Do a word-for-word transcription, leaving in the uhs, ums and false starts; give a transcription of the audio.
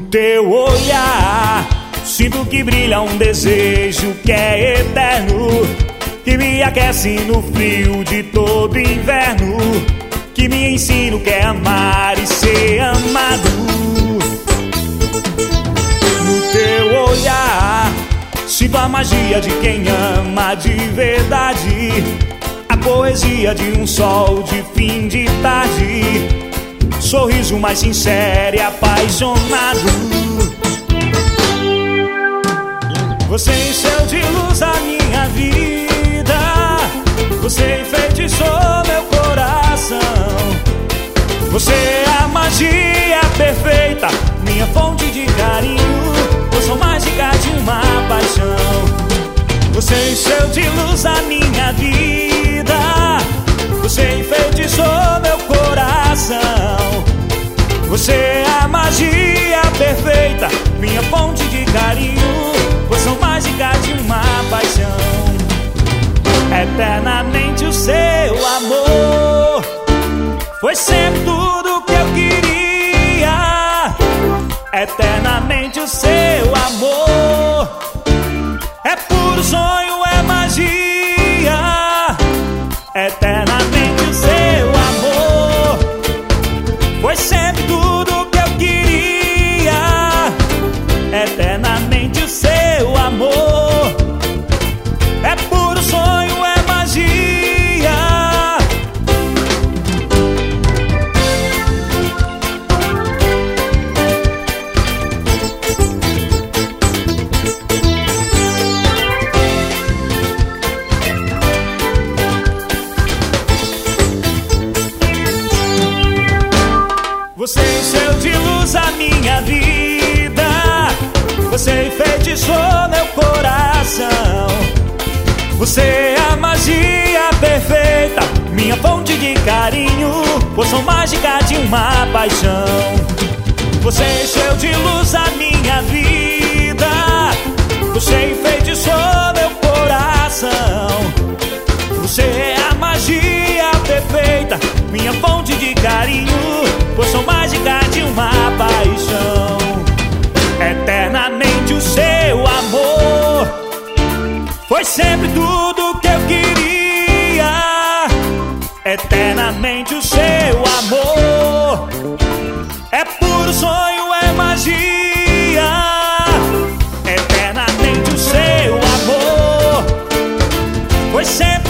teu olhar sinto que brilha um desejo que é eterno, que me aquece no frio de todo inverno, que me ensina o que é amar e ser amado. No teu olhar sinto a magia de quem ama de verdade, a poesia de um sol de fim de tarde, sorriso mais sincero e apaixonado. Você encheu de luz a minha vida, você enfeitiçou meu coração. Você é a magia perfeita, minha fonte de carinho, eu sou mágica de uma paixão. Você encheu de luz a minha vida, você enfeitiçou meu coração. Você é a magia perfeita, minha fonte de carinho, eu sou mágica de uma paixão. Eternamente o seu amor foi sempre tudo que eu queria. Eternamente o seu amor é puro sonho, é magia. Eternamente o seu amor foi sempre tudo que eu queria. Eternamente o seu amor é puro sonho, é magia. Você encheu de luz a minha vida, você enfeitiçou meu coração. Você é a magia perfeita, minha fonte de carinho, poção mágica de uma paixão. Você encheu de luz a minha vida, você enfeitiçou meu coração. Você é a magia perfeita, minha fonte de carinho, poção mágica de uma paixão. Eternamente o seu amor foi sempre tudo que eu queria. Eternamente o seu amor é puro sonho, é magia. Eternamente o seu amor foi sempre